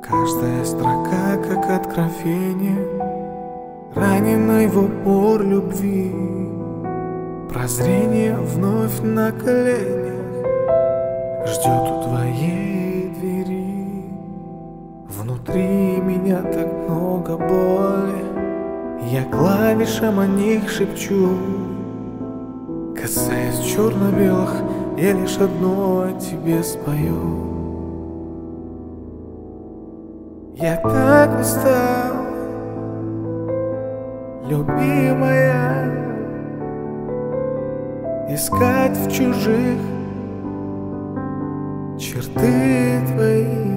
Каждая строка как откровение раненой в упор любви. Прозрение вновь на коленях ждет у твоей двери. Внутри меня так много боли, я клавишам о них шепчу. Касаясь черно-белых, я лишь одно о тебе спою. Я так устал, любимая, искать в чужих черты твои.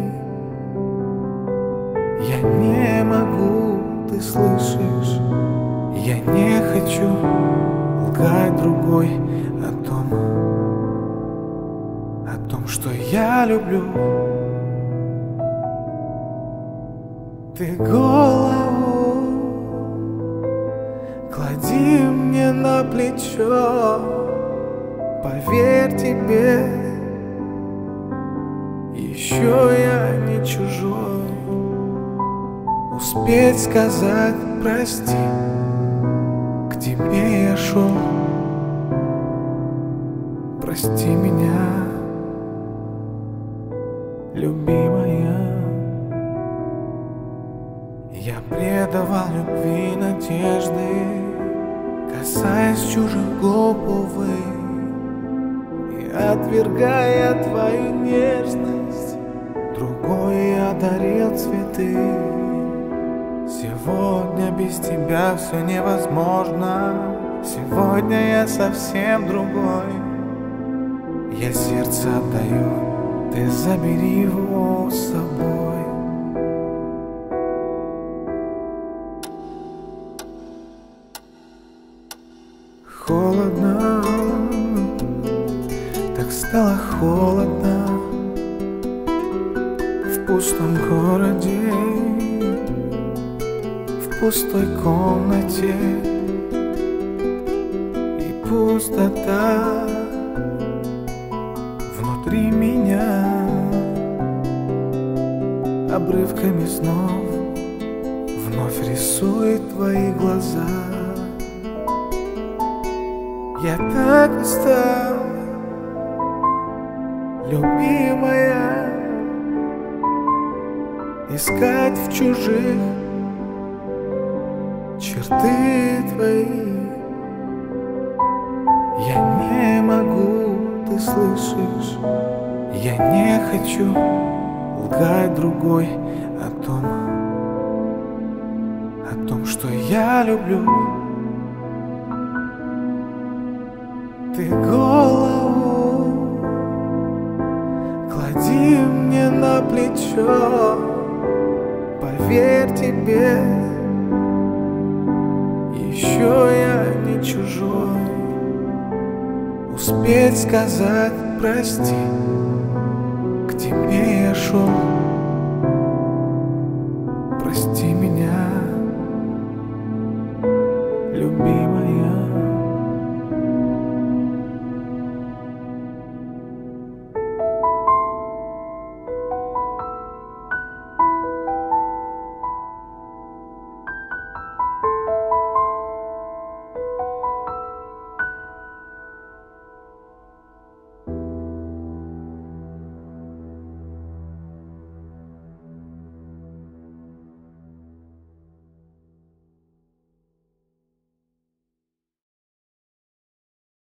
Я не могу, ты слышишь? Я не хочу лгать другой о том, что я люблю. Ты голову клади мне на плечо, поверь тебе, еще я не чужой. Успеть сказать прости, к тебе я шел. Прости меня, любимая. Я предавал любви надежды, касаясь чужих губ, увы, и отвергая твою нежность, другой я дарил цветы. Сегодня без тебя все невозможно, сегодня я совсем другой. Я сердце отдаю, ты забери его с собой. Холодно, так стало холодно в пустом городе, в пустой комнате, и пустота внутри меня обрывками снов вновь рисует твои глаза. Я так устал, любимая, искать в чужих черты твои. Я не могу, ты слышишь? Я не хочу лгать другой о том, что я люблю. Ты голову клади мне на плечо, поверь тебе, еще я не чужой. Успеть сказать прости, к тебе я шел.